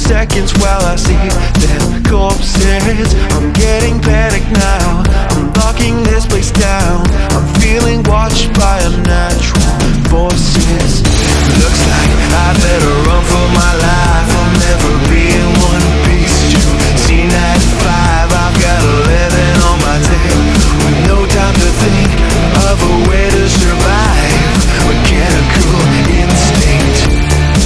seconds while I see their corpses. I'm getting panic now, I'm locking this place down. I'm feeling watched by unnatural forces. Looks like I better run for my life. I'll never be in one piece. Scene at 5, I've got 11 on my tail, with no time to think of a way to survive. Mechanical instinct.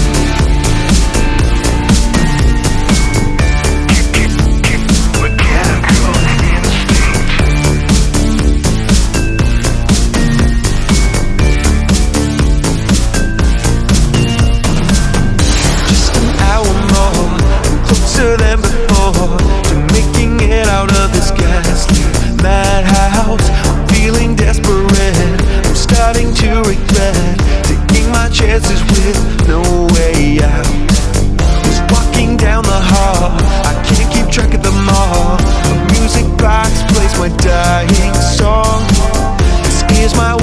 Than before, to making it out of this ghastly madhouse. I'm feeling desperate, I'm starting to regret taking my chances with no way out. Was walking down the hall, I can't keep track of them all. A music box plays my dying song. This is my